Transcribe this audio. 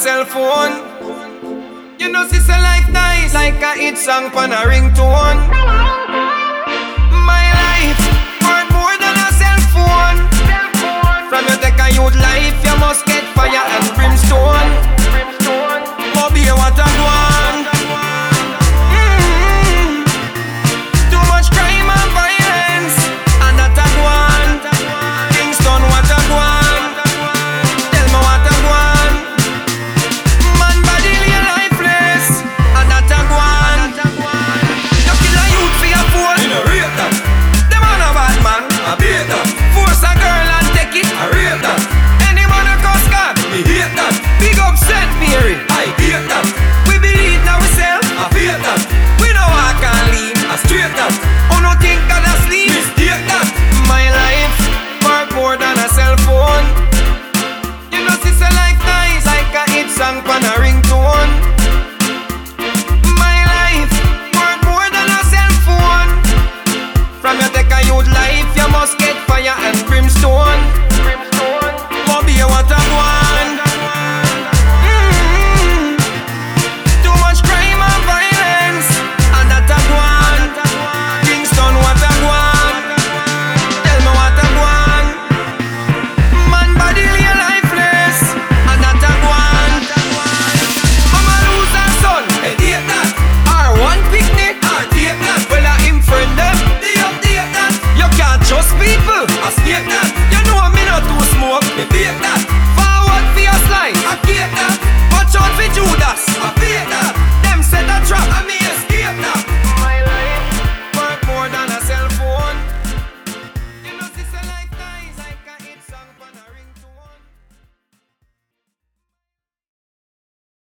cell phone. You know, sister, life nice like a hit song pan a ringtone. My life worth more than a cell phone. From your take a youth life, you must get fire and brimstone. Moby, what a go on. Too much crime and violence, and that a go on. Kingston, what a go on. Tell me what a go on. Man body lay lifeless, and that a go on. You kill a youth for your phone. You know rate that. Them on a bad man, I beat that. Force a girl and take it, I rate that. Any man a cuss God, me hate that. Big up St. Mary, I hate that. We believe in ourselves, I hate that. We know I can leave, I straight that. Who no think God asleep, mistake that. My life worth more than a cell phone. You know sister life nice like a hit song pan a ringtone. My life worth more than a cell phone. From your take a youth life, you must get fire and brimstone. Moby, what a go on. Too much crime and violence, and that a go on. Kingston, what a go on. Tell me what a go on. Man body lay lifeless, and that a go on. Mama lose her son, they date that. Or one picnic, or date that. Well, I him friend them, they update that. You can't trust people, I state that. You know me not too smoke, me fake that.